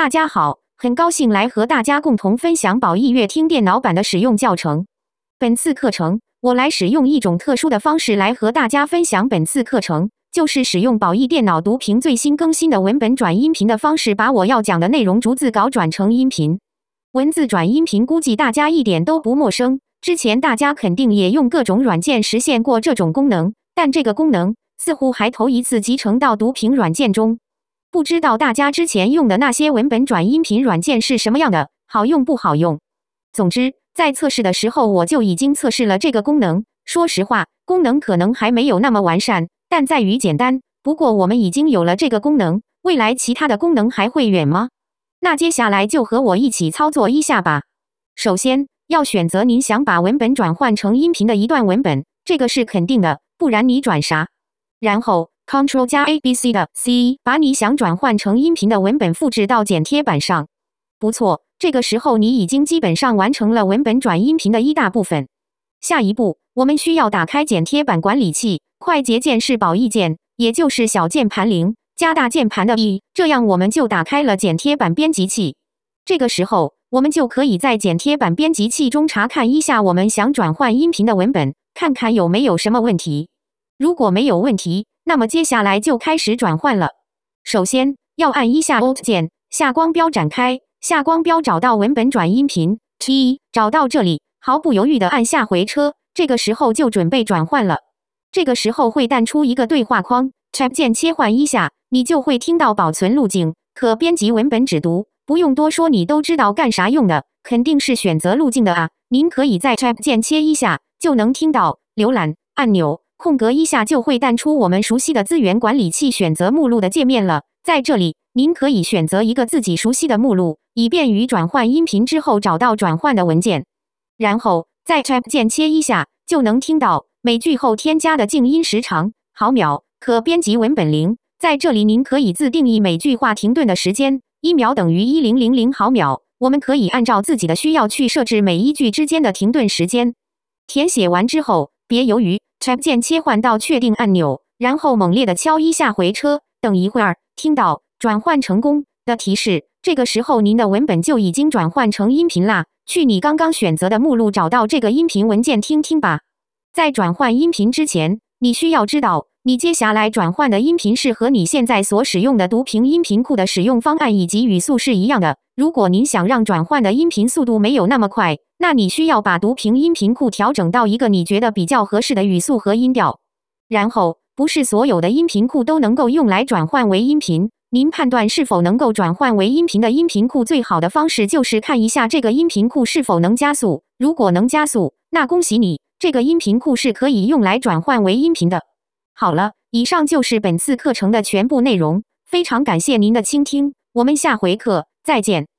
大家好，很高兴来和大家共同分享宝易乐听电脑版的使用教程。本次课程，我来使用一种特殊的方式来和大家分享。本次课程就是使用宝易电脑读屏最新更新的文本转音频的方式，把我要讲的内容逐字稿转成音频。文字转音频估计大家一点都不陌生，之前大家肯定也用各种软件实现过这种功能，但这个功能似乎还头一次集成到读屏软件中。不知道大家之前用的那些文本转音频软件是什么样的，好用不好用？总之，在测试的时候我就已经测试了这个功能。说实话，功能可能还没有那么完善，但在于简单。不过我们已经有了这个功能，未来其他的功能还会远吗？那接下来就和我一起操作一下吧。首先，要选择您想把文本转换成音频的一段文本，这个是肯定的，不然你转啥？然后 Ctrl 加 ABC 的 C， 把你想转换成音频的文本复制到剪贴板上。不错，这个时候你已经基本上完成了文本转音频的一大部分。下一步，我们需要打开剪贴板管理器，快捷键是宝易键，也就是小键盘0加大键盘的1，这样我们就打开了剪贴板编辑器。这个时候，我们就可以在剪贴板编辑器中查看一下我们想转换音频的文本，看看有没有什么问题。如果没有问题，那么接下来就开始转换了。首先，要按一下 Alt 键，下光标展开，下光标找到文本转音频 T， 找到这里，毫不犹豫地按下回车，这个时候就准备转换了。这个时候会弹出一个对话框 ，Tab 键切换一下，你就会听到保存路径，可编辑文本只读，不用多说，你都知道干啥用的，肯定是选择路径的啊。您可以在 Tab 键切一下，就能听到浏览按钮。空格一下就会弹出我们熟悉的资源管理器选择目录的界面了。在这里，您可以选择一个自己熟悉的目录，以便于转换音频之后找到转换的文件。然后在 Tab 键切一下，就能听到每句后添加的静音时长毫秒，可编辑文本0。在这里，您可以自定义每句话停顿的时间，1秒等于1000毫秒。我们可以按照自己的需要去设置每一句之间的停顿时间。填写完之后，别犹豫。Tab 键切换到确定按钮，然后猛烈地敲一下回车，等一会儿，听到转换成功的提示，这个时候您的文本就已经转换成音频啦。去你刚刚选择的目录找到这个音频文件听听吧。在转换音频之前，你需要知道，你接下来转换的音频是和你现在所使用的读屏音频库的使用方案以及语速是一样的。如果您想让转换的音频速度没有那么快，那你需要把读屏音频库调整到一个你觉得比较合适的语速和音调。然后，不是所有的音频库都能够用来转换为音频。您判断是否能够转换为音频的音频库最好的方式就是看一下这个音频库是否能加速。如果能加速，那恭喜你，这个音频库是可以用来转换为音频的。好了，以上就是本次课程的全部内容，非常感谢您的倾听，我们下回课再见。